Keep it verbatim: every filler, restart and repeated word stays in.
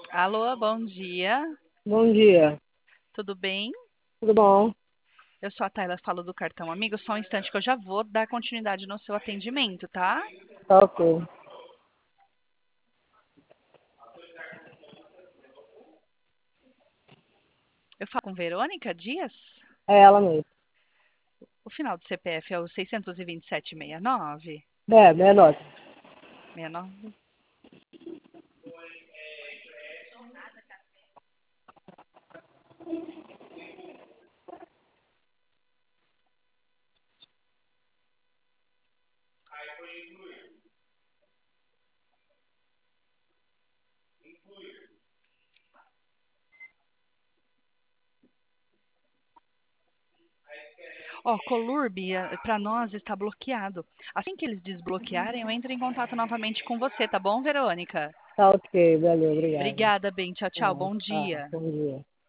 Alô, bom dia. Bom dia, Tudo bem? tudo bom? Eu sou a Tayla, falo do Cartão Amigo. Só um instante que eu já vou dar continuidade no seu atendimento, tá? Tá ok. Eu falo com Verônica Dias. É ela mesmo. O final do C P F é o seiscentos e vinte e sete, sessenta e nove. É, menor. sessenta e nove. Ó, Colurb, para nós está bloqueado. Assim que eles desbloquearem, eu entro em contato novamente com você, tá bom, Verônica? Tá ok, valeu, obrigado. Obrigada, bem. Tchau, tchau. Ah, Bom tá, dia. bom dia.